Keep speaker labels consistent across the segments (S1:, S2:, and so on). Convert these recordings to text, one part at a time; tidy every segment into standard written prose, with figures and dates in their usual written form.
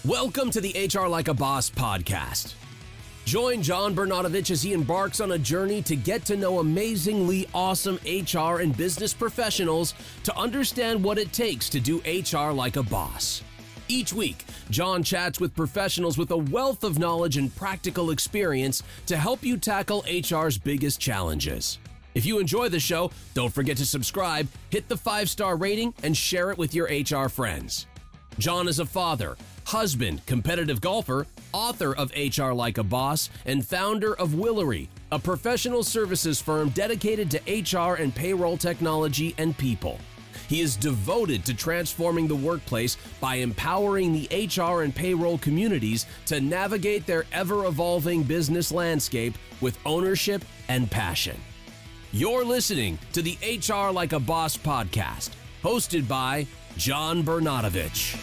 S1: Welcome to the HR Like a Boss podcast. Join John Bernadovich as he embarks on a journey to get to know amazingly awesome HR and business professionals to understand what it takes to do HR like a boss. Each week, John chats with professionals with a wealth of knowledge and practical experience to help you tackle HR's biggest challenges. If you enjoy the show, don't forget to subscribe, hit the 5-star rating, and share it with your HR friends. John is a father, husband, competitive golfer, author of HR Like a Boss, and founder of Willery, a professional services firm dedicated to HR and payroll technology and people. He is devoted to transforming the workplace by empowering the HR and payroll communities to navigate their ever-evolving business landscape with ownership and passion. You're listening to the HR Like a Boss podcast, hosted by John Bernadovich.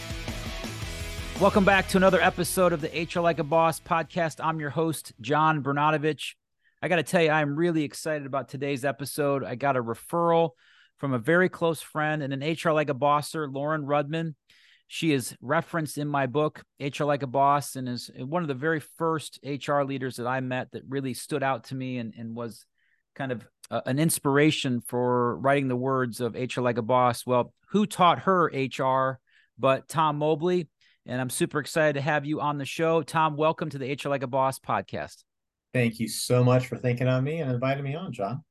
S2: Welcome back to another episode of the HR Like a Boss podcast. I'm your host, John Bernadovich. I got to tell you, I'm really excited about today's episode. I got a referral from a very close friend and an HR Like a Bosser, Lauren Rudman. She is referenced in my book, HR Like a Boss, and is one of the very first HR leaders that I met that really stood out to me and was kind of an inspiration for writing the words of HR Like a Boss. Well, who taught her HR but Tom Mobley? And I'm super excited to have you on the show. Tom, welcome to the HR Like a Boss podcast.
S3: Thank you so much for thinking of me and inviting me on, John.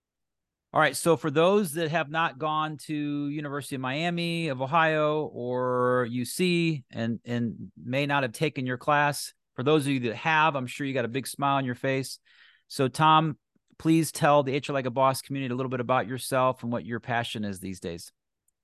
S2: All right. So for those that have not gone to University of Miami of Ohio or UC and may not have taken your class, for those of you that have, I'm sure you got a big smile on your face. So Tom, please tell the HR Like a Boss community a little bit about yourself and what your passion is these days.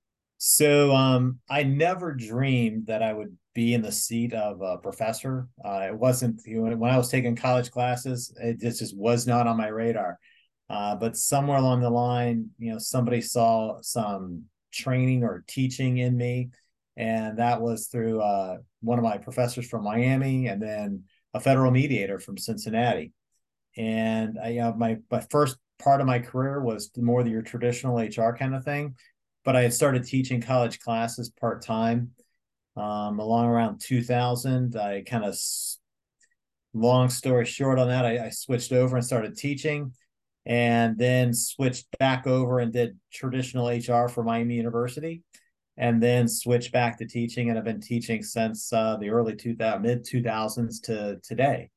S3: So I never dreamed that I would be in the seat of a professor. It wasn't, when I was taking college classes, it just was not on my radar. But somewhere along the line, somebody saw some training or teaching in me. And that was through one of my professors from Miami and then a federal mediator from Cincinnati. And my first part of my career was more your traditional HR kind of thing. But I had started teaching college classes part-time along around 2000. I kind of, long story short on that, I switched over and started teaching and then switched back over and did traditional HR for Miami University and then switched back to teaching. And I've been teaching since the early mid-2000s to today.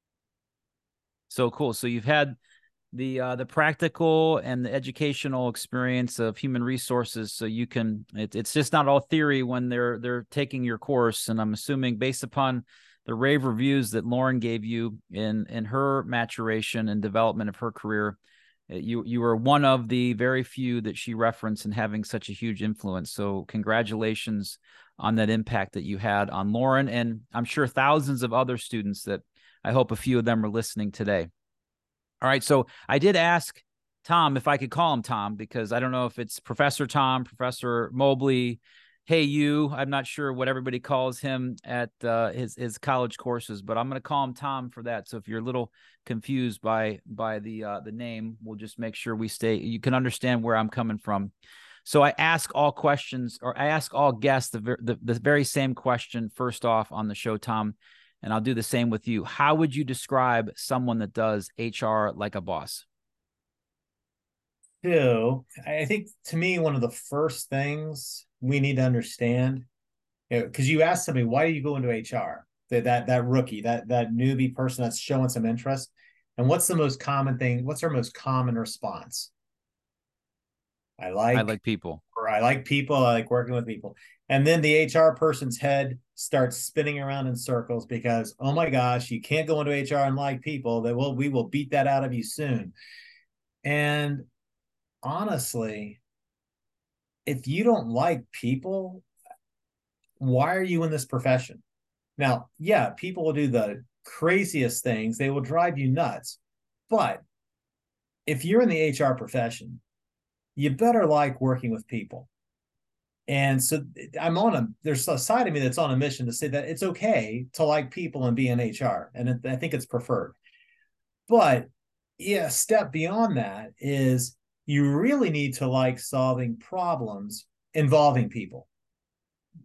S2: So cool. So you've had the practical and the educational experience of human resources, so you can it's just not all theory when they're taking your course. And I'm assuming based upon the rave reviews that Lauren gave you in her maturation and development of her career, you were one of the very few that she referenced in having such a huge influence. So congratulations on that impact that you had on Lauren, and I'm sure thousands of other students that I hope a few of them are listening today. All right. So I did ask Tom if I could call him Tom, because I don't know if it's Professor Tom, Professor Mobley, hey, you. I'm not sure what everybody calls him at his college courses, but I'm going to call him Tom for that. So if you're a little confused by the name, we'll just make sure you can understand where I'm coming from. So I ask all questions, or I ask all guests the very same question first off on the show, Tom. And I'll do the same with you. How would you describe someone that does HR like a boss?
S3: So I think to me, one of the first things we need to understand, because you asked somebody, why do you go into HR? That rookie, that newbie person that's showing some interest. And what's the most common thing? What's our most common response? I like
S2: people.
S3: Or I like people. I like working with people. And then the HR person's head starts spinning around in circles because, oh my gosh, you can't go into HR and like people. We will beat that out of you soon. And honestly, if you don't like people, why are you in this profession? Now, yeah, people will do the craziest things. They will drive you nuts. But if you're in the HR profession, you better like working with people. And so there's a side of me that's on a mission to say that it's okay to like people and be in HR. And I think it's preferred. But yeah, a step beyond that is you really need to like solving problems involving people.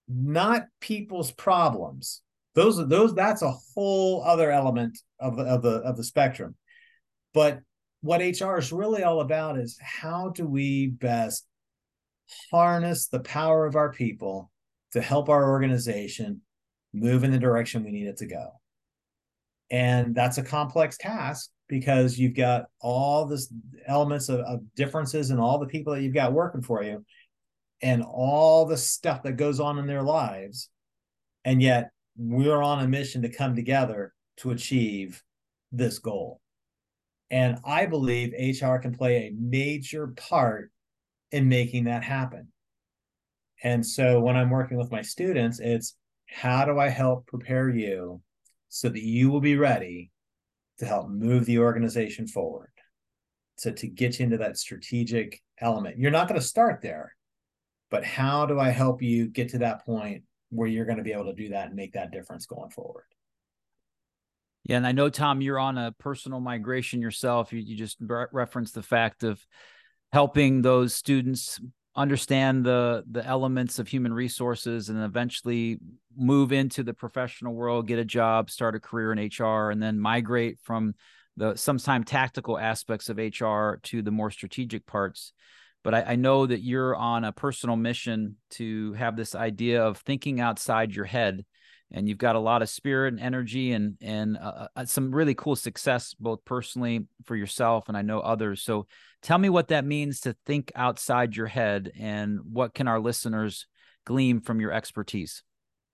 S3: not people's problems. Those that's a whole other element of the spectrum. But what HR is really all about is how do we best harness the power of our people to help our organization move in the direction we need it to go. And that's a complex task because you've got all this elements of differences in all the people that you've got working for you and all the stuff that goes on in their lives. And yet we're on a mission to come together to achieve this goal. And I believe HR can play a major part in making that happen. And so when I'm working with my students, it's how do I help prepare you so that you will be ready to help move the organization forward? So to get you into that strategic element, you're not going to start there, but how do I help you get to that point where you're going to be able to do that and make that difference going forward?
S2: Yeah, and I know, Tom, you're on a personal migration yourself. You just referenced the fact of helping those students understand the elements of human resources and eventually move into the professional world, get a job, start a career in HR, and then migrate from the sometimes tactical aspects of HR to the more strategic parts. But I know that you're on a personal mission to have this idea of thinking outside your head. And you've got a lot of spirit and energy and some really cool success, both personally for yourself and I know others. So tell me what that means to think outside your head and what can our listeners glean from your expertise?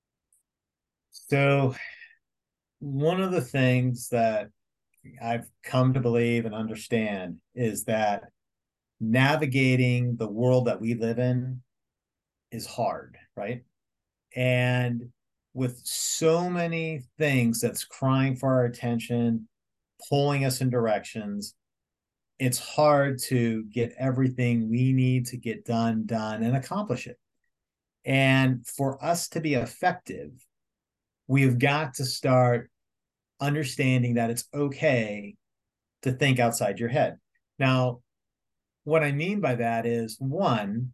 S3: So one of the things that I've come to believe and understand is that navigating the world that we live in is hard, right? And with so many things that's crying for our attention, pulling us in directions, it's hard to get everything we need to get done and accomplish it. And for us to be effective, we've got to start understanding that it's okay to think outside your head. Now, what I mean by that is, one,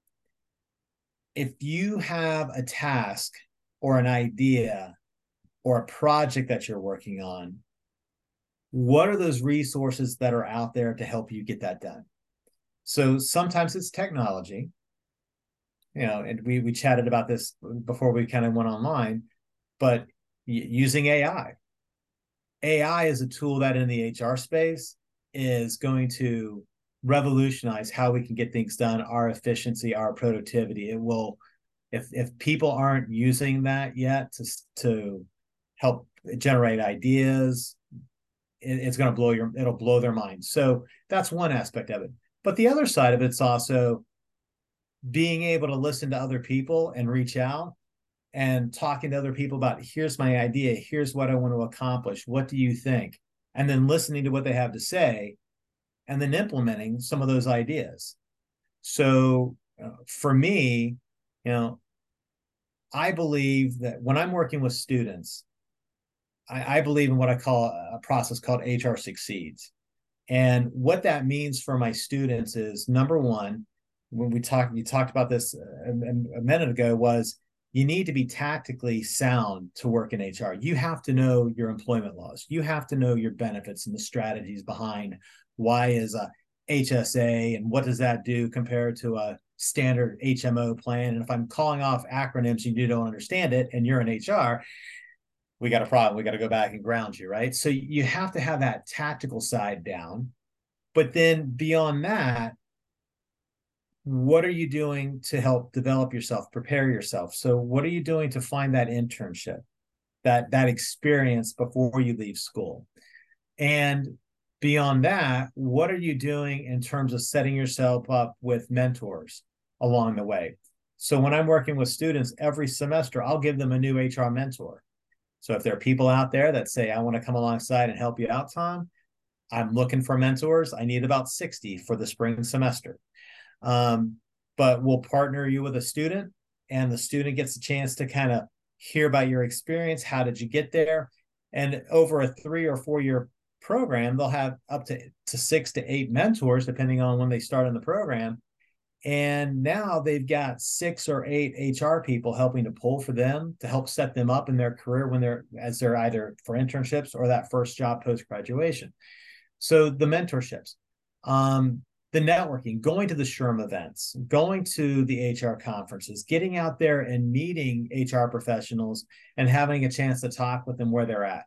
S3: if you have a task or an idea or a project that you're working on, what are those resources that are out there to help you get that done? So sometimes it's technology, and we chatted about this before we kind of went online, but using AI. AI is a tool that in the HR space is going to revolutionize how we can get things done, our efficiency, our productivity. It will, if people aren't using that yet to help generate ideas, it's going to it'll blow their minds. So that's one aspect of it. But the other side of it's also being able to listen to other people and reach out and talking to other people about, here's my idea, here's what I want to accomplish, what do you think? And then listening to what they have to say and then implementing some of those ideas. So for me, I believe that when I'm working with students, I believe in what I call a process called HR Succeeds. And what that means for my students is, number one, when you talked about this a minute ago, was you need to be tactically sound to work in HR. You have to know your employment laws. You have to know your benefits and the strategies behind why is a HSA and what does that do compared to a standard HMO plan. And if I'm calling off acronyms and you don't understand it and you're in HR, we got a problem. We got to go back and ground you, right? So you have to have that tactical side down. But then beyond that, what are you doing to help develop yourself, prepare yourself? So what are you doing to find that internship, that experience before you leave school? And beyond that, what are you doing in terms of setting yourself up with mentors along the way? So when I'm working with students every semester, I'll give them a new HR mentor. So if there are people out there that say, I want to come alongside and help you out, Tom, I'm looking for mentors. I need about 60 for the spring semester. But we'll partner you with a student, and the student gets a chance to kind of hear about your experience. How did you get there? And over a 3 or 4 year program, they'll have up to 6 to 8 mentors, depending on when they start in the program. And now they've got 6 or 8 HR people helping to pull for them to help set them up in their career when they're either for internships or that first job post-graduation. So the mentorships, the networking, going to the SHRM events, going to the HR conferences, getting out there and meeting HR professionals and having a chance to talk with them where they're at.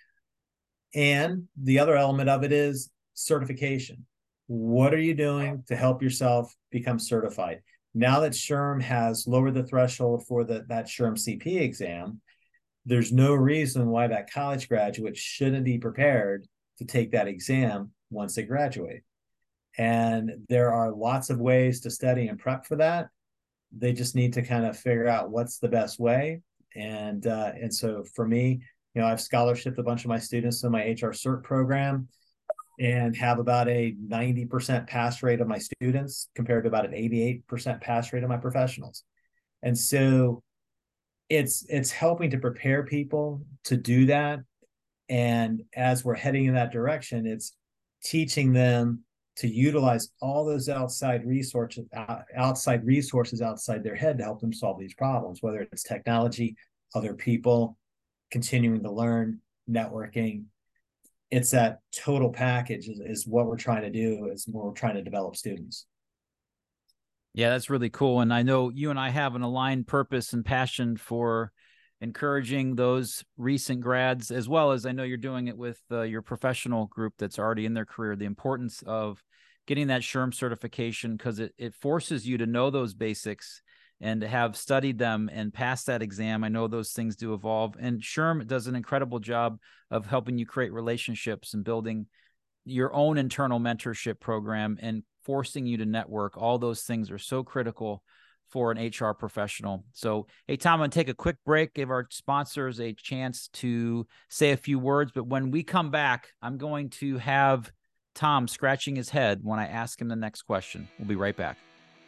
S3: And the other element of it is certification. What are you doing to help yourself become certified? Now that SHRM has lowered the threshold for that SHRM CP exam, there's no reason why that college graduate shouldn't be prepared to take that exam once they graduate. And there are lots of ways to study and prep for that. They just need to kind of figure out what's the best way. And so for me, I've scholarshiped a bunch of my students in my HR CERT program and have about a 90% pass rate of my students compared to about an 88% pass rate of my professionals. And so it's helping to prepare people to do that. And as we're heading in that direction, it's teaching them to utilize all those outside resources outside their head to help them solve these problems, whether it's technology, other people, continuing to learn, networking. It's that total package is what we're trying to do, is what we're trying to develop students.
S2: Yeah, that's really cool. And I know you and I have an aligned purpose and passion for encouraging those recent grads, as well as I know you're doing it with your professional group that's already in their career, the importance of getting that SHRM certification, because it forces you to know those basics and to have studied them and passed that exam. I know those things do evolve, and SHRM does an incredible job of helping you create relationships and building your own internal mentorship program and forcing you to network. All those things are so critical for an HR professional. So, hey, Tom, I'm going to take a quick break, give our sponsors a chance to say a few words. But when we come back, I'm going to have Tom scratching his head when I ask him the next question. We'll be right back.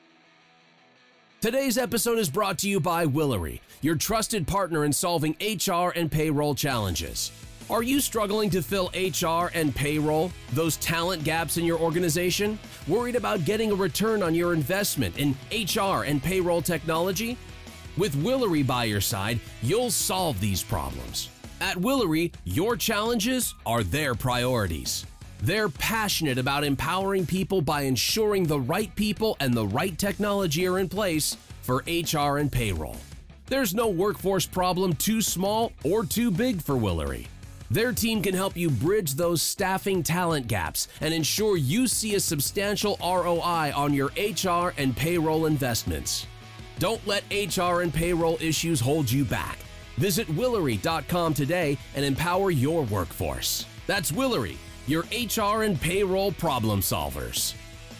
S1: Today's episode is brought to you by Willery, your trusted partner in solving HR and payroll challenges. Are you struggling to fill HR and payroll, those talent gaps in your organization? Worried about getting a return on your investment in HR and payroll technology? With Willery by your side, you'll solve these problems. At Willery, your challenges are their priorities. They're passionate about empowering people by ensuring the right people and the right technology are in place for HR and payroll. There's no workforce problem too small or too big for Willery. Their team can help you bridge those staffing talent gaps and ensure you see a substantial ROI on your HR and payroll investments. Don't let HR and payroll issues hold you back. Visit Willery.com today and empower your workforce. That's Willery, your HR and payroll problem solvers.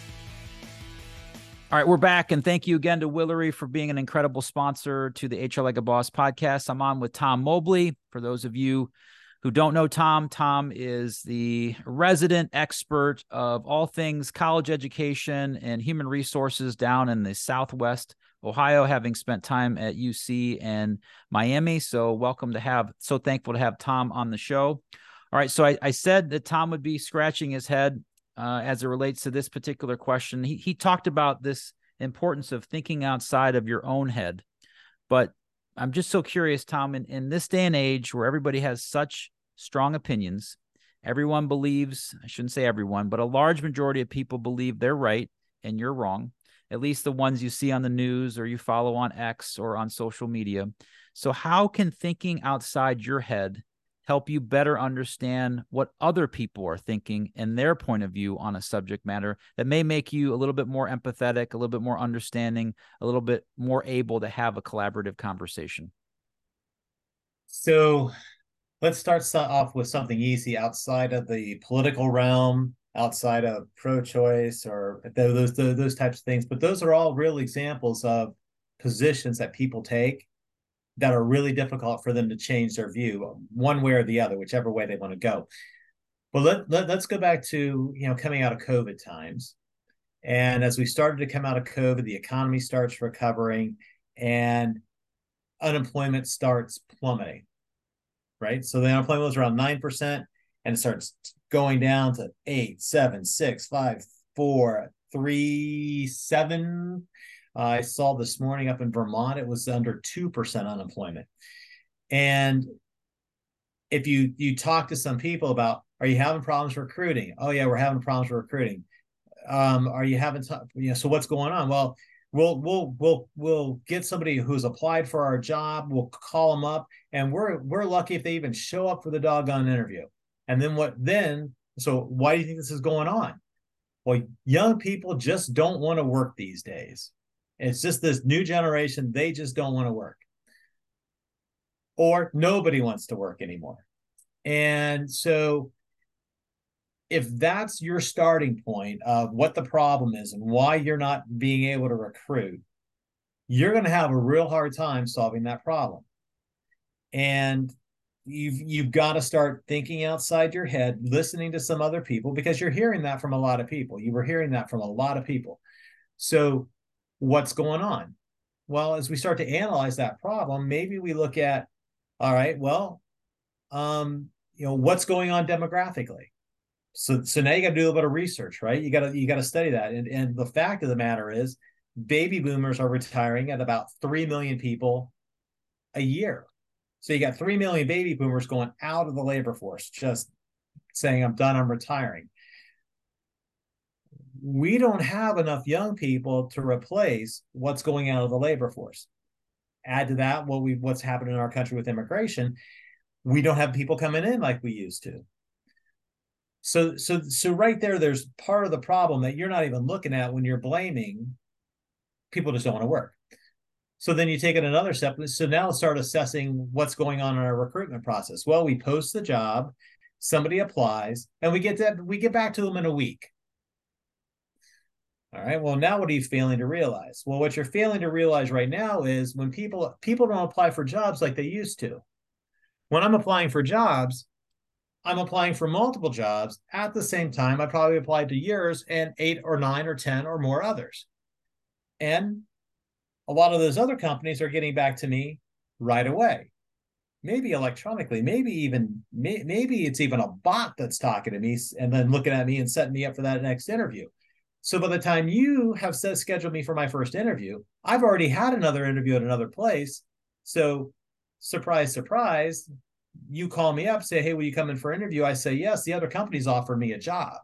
S2: All right, we're back, and thank you again to Willery for being an incredible sponsor to the HR Like a Boss podcast. I'm on with Tom Mobley. For those of you who don't know Tom, Tom is the resident expert of all things college education and human resources down in the Southwest Ohio, having spent time at UC and Miami. So thankful to have Tom on the show. All right, so I said that Tom would be scratching his head as it relates to this particular question. He talked about this importance of thinking outside of your own head. But I'm just so curious, Tom, in this day and age where everybody has such strong opinions, everyone believes, I shouldn't say everyone, but a large majority of people believe they're right and you're wrong, at least the ones you see on the news or you follow on X or on social media. So how can thinking outside your head help you better understand what other people are thinking and their point of view on a subject matter that may make you a little bit more empathetic, a little bit more understanding, a little bit more able to have a collaborative conversation?
S3: So let's start off with something easy outside of the political realm, outside of pro-choice or those types of things. But those are all real examples of positions that people take that are really difficult for them to change their view one way or the other, whichever way they want to go. But let's go back to, coming out of COVID times. And as we started to come out of COVID, the economy starts recovering and unemployment starts plummeting, right? So the unemployment was around 9% and it starts going down to 8, 7, 6, 5, 4, 3.7. I saw this morning up in Vermont, it was under 2% unemployment. And if you talk to some people about, are you having problems recruiting? Oh yeah, we're having problems recruiting. Are you having, so what's going on? Well, we'll get somebody who's applied for our job. We'll call them up, and we're lucky if they even show up for the doggone interview. And then so why do you think this is going on? Well, young people just don't want to work these days. It's just this new generation, they just don't want to work. Or nobody wants to work anymore. And so if that's your starting point of what the problem is and why you're not being able to recruit, you're going to have a real hard time solving that problem. And you've got to start thinking outside your head, listening to some other people, because you're hearing that from a lot of people. You were hearing that from a lot of people. So what's going on? Well, as we start to analyze that problem, maybe we look at, all right, well, what's going on demographically? So now you got to do a little bit of research, right? You got to study that. And the fact of the matter is, baby boomers are retiring at about 3 million people a year. So you got 3 million baby boomers going out of the labor force, just saying, I'm done, I'm retiring. We don't have enough young people to replace what's going out of the labor force. Add to that what's happening in our country with immigration. We don't have people coming in like we used to. So right there's part of the problem that you're not even looking at when you're blaming people just don't want to work. So then you take it another step. So now let's start assessing what's going on in our recruitment process. Well, we post the job, somebody applies, and we get back to them in a week. All right. Well, now what are you failing to realize? Well, what you're failing to realize right now is when people don't apply for jobs like they used to. When I'm applying for jobs, I'm applying for multiple jobs at the same time. I probably applied to yours and 8 or 9 or 10 or more others. And a lot of those other companies are getting back to me right away. Maybe electronically, maybe it's even a bot that's talking to me and then looking at me and setting me up for that next interview. So by the time you have scheduled me for my first interview, I've already had another interview at another place. So surprise, surprise, you call me up, say, hey, will you come in for an interview? I say, yes, the other company's offered me a job.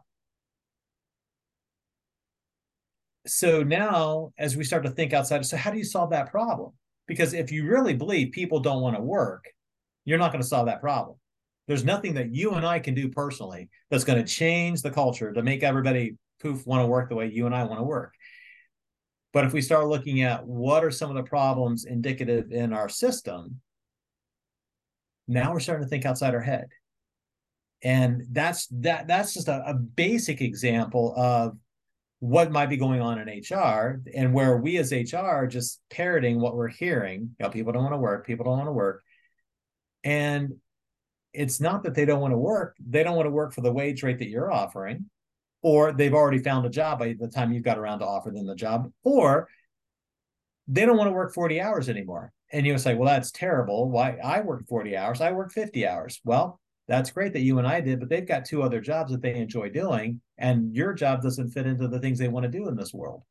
S3: So now, as we start to think outside, so how do you solve that problem? Because if you really believe people don't want to work, you're not going to solve that problem. There's nothing that you and I can do personally that's going to change the culture to make everybody want to work the way you and I want to work. But if we start looking at what are some of the problems indicative in our system, now we're starting to think outside our head. And that's just a basic example of what might be going on in HR, and where we as HR are just parroting what we're hearing. People don't want to work. People don't want to work. And it's not that they don't want to work. They don't want to work for the wage rate that you're offering, or they've already found a job by the time you've got around to offer them the job, or they don't want to work 40 hours anymore. And you'll say, well, that's terrible. Why? I work 40 hours. I work 50 hours. Well, that's great that you and I did, but they've got 2 other jobs that they enjoy doing, and your job doesn't fit into the things they want to do in this world.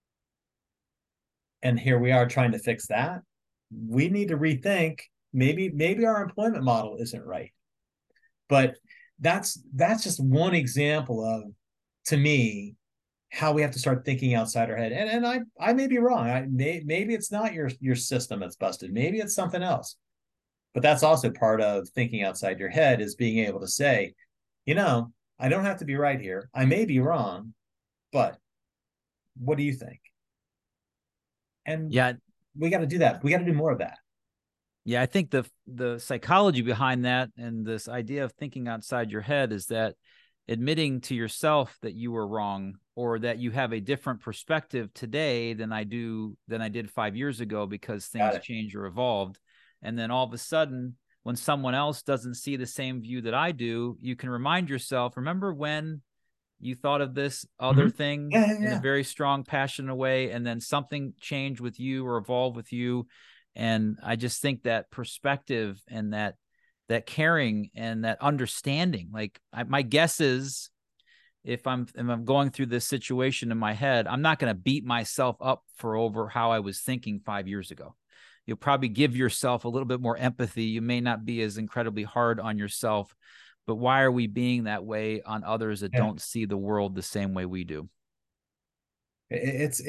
S3: And here we are trying to fix that. We need to rethink. Maybe our employment model isn't right. But that's just one example of, to me, how we have to start thinking outside our head. And I may be wrong. Maybe it's not your system that's busted. Maybe it's something else. But that's also part of thinking outside your head, is being able to say, I don't have to be right here. I may be wrong, but what do you think? And yeah, we got to do that. We got to do more of that.
S2: Yeah, I think the psychology behind that and this idea of thinking outside your head is that admitting to yourself that you were wrong, or that you have a different perspective today than I did 5 years ago, because things change or evolved. And then all of a sudden, when someone else doesn't see the same view that I do, you can remind yourself, remember when you thought of this other thing in a very strong, passionate way, and then something changed with you or evolved with you. And I just think that perspective and that caring and that understanding, my guess is if I'm going through this situation in my head, I'm not going to beat myself up for over how I was thinking 5 years ago. You'll probably give yourself a little bit more empathy. You may not be as incredibly hard on yourself, but why are we being that way on others that don't see the world the same way we do?
S3: It's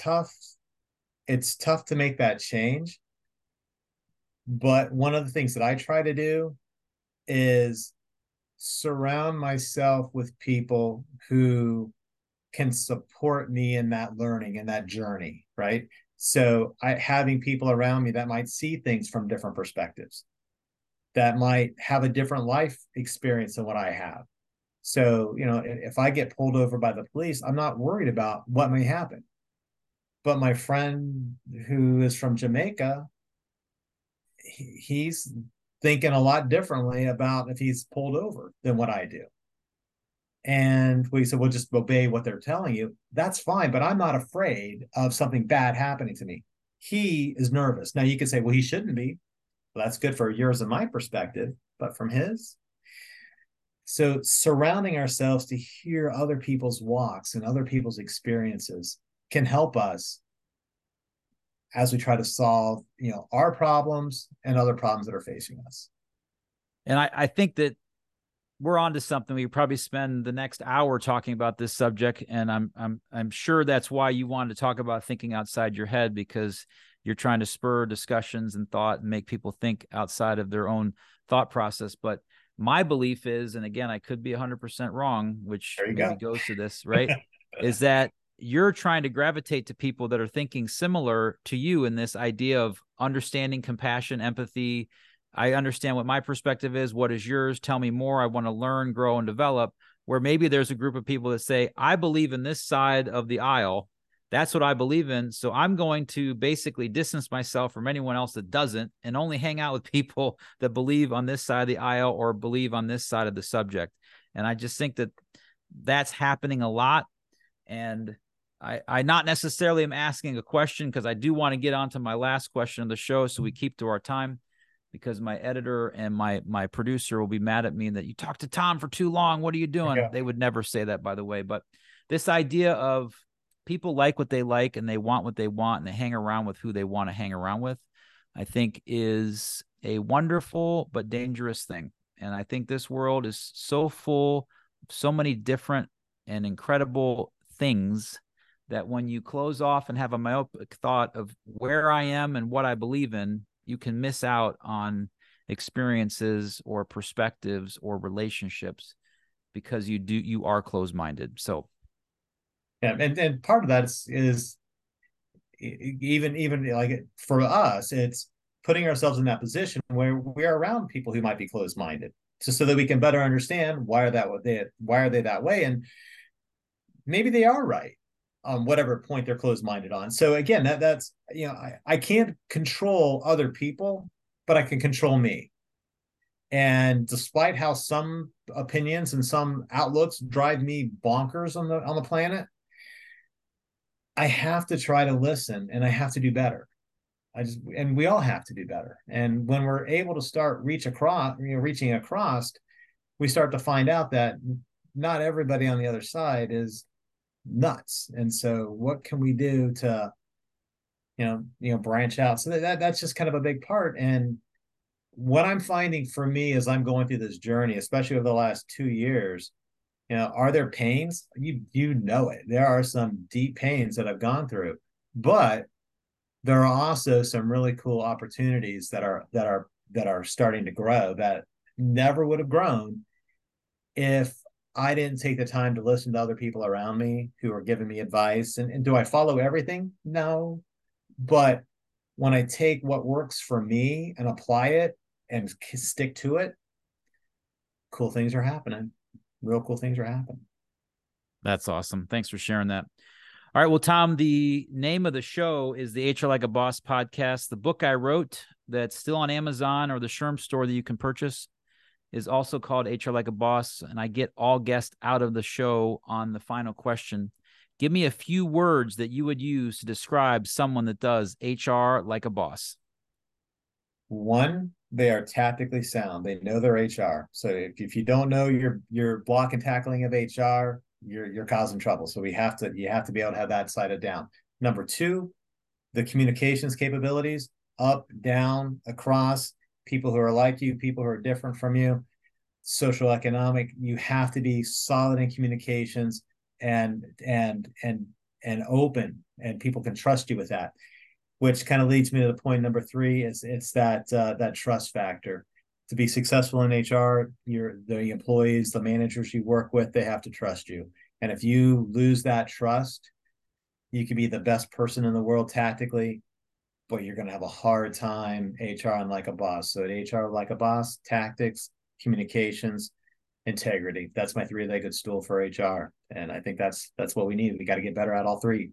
S3: tough to make that change. But one of the things that I try to do is surround myself with people who can support me in that learning and that journey, right? So having people around me that might see things from different perspectives, that might have a different life experience than what I have. So, if I get pulled over by the police, I'm not worried about what may happen. But my friend who is from Jamaica, he's thinking a lot differently about if he's pulled over than what I do. And we said, well, just obey what they're telling you. That's fine, but I'm not afraid of something bad happening to me. He is nervous. Now you could say, well, he shouldn't be. Well, that's good for yours and my perspective, but from his. So surrounding ourselves to hear other people's walks and other people's experiences can help us as we try to solve, our problems and other problems that are facing us.
S2: And I think that we're on to something. We probably spend the next hour talking about this subject, and I'm sure that's why you wanted to talk about thinking outside your head, because you're trying to spur discussions and thought and make people think outside of their own thought process. But my belief is, and again, I could be 100% wrong, which maybe goes to this, right? is that you're trying to gravitate to people that are thinking similar to you in this idea of understanding, compassion, empathy. I understand what my perspective is. What is yours? Tell me more. I want to learn, grow, and develop. Where maybe there's a group of people that say, I believe in this side of the aisle. That's what I believe in. So I'm going to basically distance myself from anyone else that doesn't, and only hang out with people that believe on this side of the aisle or believe on this side of the subject. And I just think that that's happening a lot. And I not necessarily am asking a question, because I do want to get on to my last question of the show so we keep to our time, because my editor and my producer will be mad at me that you talked to Tom for too long. What are you doing? Yeah. They would never say that, by the way. But this idea of people like what they like and they want what they want and they hang around with who they want to hang around with, I think is a wonderful but dangerous thing. And I think this world is so full of so many different and incredible things that when you close off and have a myopic thought of where I am and what I believe in, you can miss out on experiences or perspectives or relationships because you are closed-minded. So
S3: yeah, and part of that is even like for us, it's putting ourselves in that position where we're around people who might be closed-minded, just so that we can better understand why are they that way, and maybe they are right on whatever point they're closed-minded on. So again, that's I can't control other people, but I can control me. And despite how some opinions and some outlooks drive me bonkers on the planet, I have to try to listen, and I have to do better. And we all have to do better. And when we're able to start reaching across, we start to find out that not everybody on the other side is nuts. And so what can we do to branch out? So that's just kind of a big part. And what I'm finding for me as I'm going through this journey, especially over the last 2 years, are there pains? You know it. There are some deep pains that I've gone through, but there are also some really cool opportunities that are starting to grow that never would have grown if I didn't take the time to listen to other people around me who are giving me advice. And do I follow everything? No. But when I take what works for me and apply it and stick to it, cool things are happening. Real cool things are happening.
S2: That's awesome. Thanks for sharing that. All right. Well, Tom, the name of the show is the HR Like a Boss podcast. The book I wrote that's still on Amazon or the SHRM store that you can purchase is also called HR Like a Boss. And I get all guests out of the show on the final question. Give me a few words that you would use to describe someone that does HR like a boss.
S3: One, they are tactically sound. They know their HR. So if you don't know your block and tackling of HR, you're causing trouble. So you have to be able to have that sided down. Number two, the communications capabilities, up, down, across, people who are like you, people who are different from you, social, economic. You have to be solid in communications and open, and people can trust you with that. Which kind of leads me to the point number three, is it's that trust factor. To be successful in HR, the employees, the managers you work with, they have to trust you. And if you lose that trust, you can be the best person in the world tactically, but you're going to have a hard time HR Like a Boss. So at HR Like a Boss, tactics, communications, integrity. That's my three-legged stool for HR. And I think that's what we need. We got to get better at all three.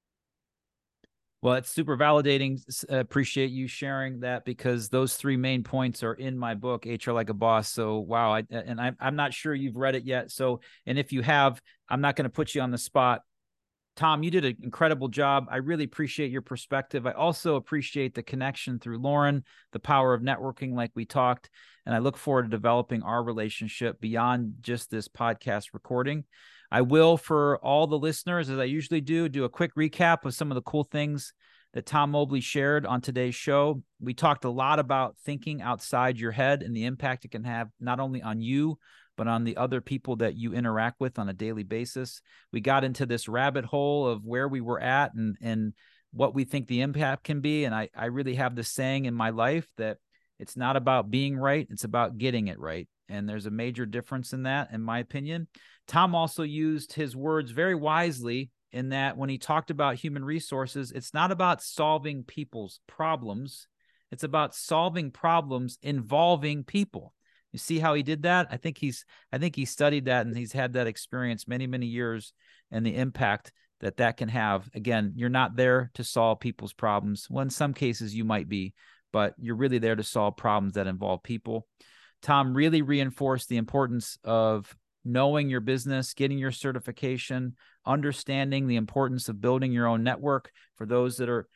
S2: Well, it's super validating. Appreciate you sharing that, because those three main points are in my book, HR Like a Boss. So, wow. I'm not sure you've read it yet. So, and if you have, I'm not going to put you on the spot. Tom, you did an incredible job. I really appreciate your perspective. I also appreciate the connection through Lauren, the power of networking, like we talked. And I look forward to developing our relationship beyond just this podcast recording. I will, for all the listeners, as I usually do a quick recap of some of the cool things that Tom Mobley shared on today's show. We talked a lot about thinking outside your head and the impact it can have not only on you, but on the other people that you interact with on a daily basis. We got into this rabbit hole of where we were at and what we think the impact can be. And I really have this saying in my life that it's not about being right, it's about getting it right. And there's a major difference in that, in my opinion. Tom also used his words very wisely in that when he talked about human resources, it's not about solving people's problems. It's about solving problems involving people. You see how he did that? I think he studied that, and he's had that experience many, many years, and the impact that can have. Again, you're not there to solve people's problems. Well, in some cases you might be, but you're really there to solve problems that involve people. Tom really reinforced the importance of knowing your business, getting your certification, understanding the importance of building your own network. For those that are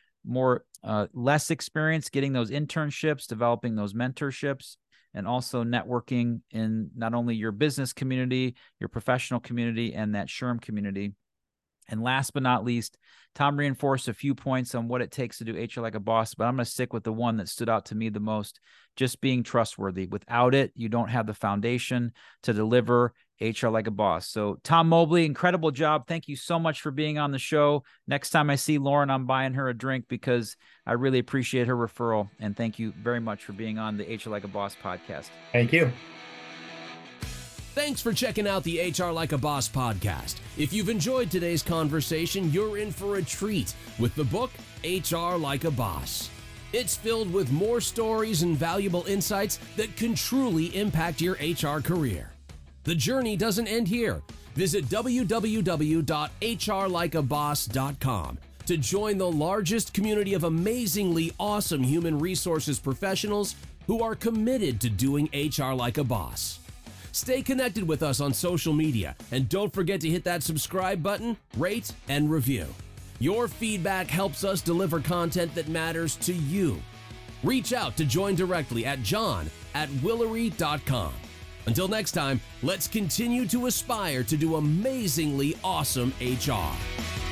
S2: less experienced, getting those internships, developing those mentorships, and also networking in not only your business community, your professional community, and that SHRM community. And last but not least, Tom reinforced a few points on what it takes to do HR Like a Boss, but I'm going to stick with the one that stood out to me the most, just being trustworthy. Without it, you don't have the foundation to deliver HR Like a Boss. So Tom Mobley, incredible job. Thank you so much for being on the show. Next time I see Lauren, I'm buying her a drink because I really appreciate her referral. And thank you very much for being on the HR Like a Boss podcast.
S3: Thank you.
S1: Thanks for checking out the HR Like a Boss podcast. If you've enjoyed today's conversation, you're in for a treat with the book, HR Like a Boss. It's filled with more stories and valuable insights that can truly impact your HR career. The journey doesn't end here. Visit www.hrlikeaboss.com to join the largest community of amazingly awesome human resources professionals who are committed to doing HR like a boss. Stay connected with us on social media, and don't forget to hit that subscribe button, rate, and review. Your feedback helps us deliver content that matters to you. Reach out to join directly at john@willery.com. Until next time, let's continue to aspire to do amazingly awesome HR.